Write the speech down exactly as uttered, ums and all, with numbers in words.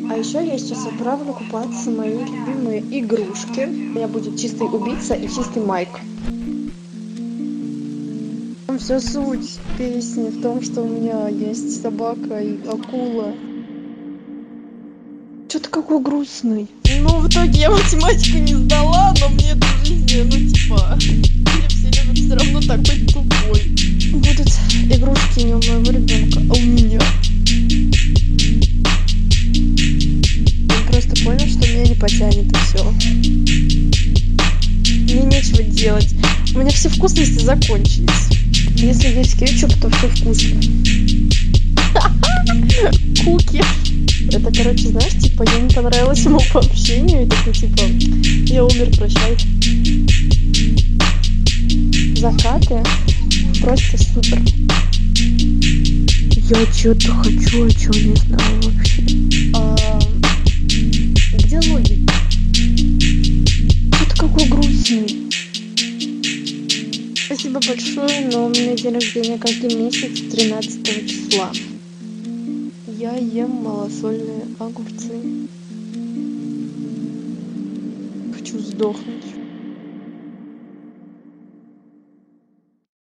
А еще я сейчас отправлю купаться мои любимые игрушки. У меня будет чистый убийца и чистый Майк. Вся суть песни в том, что у меня есть собака и акула. Чё ты какой грустный? Ну, в итоге я математику не сдала, но мне это в жизни, ну, типа, меня все любят все равно такой тупой. Будут игрушки не у моего ребенка, а у меня. Он просто понял, что меня не потянет, и все. Мне нечего делать. У меня все вкусности закончились. Если есть кетчуп, то все вкусно. Куки. Это, короче, знаешь, типа, я не понравилась ему по общению, и такой, типа, я умер, прощай. Закаты просто супер. Я что-то хочу, а что не знаю вообще. А, где логика? Что ты какой грустный? Спасибо большое, но у меня день рождения каждый месяц тринадцатого числа. Я ем малосольные огурцы. Хочу сдохнуть.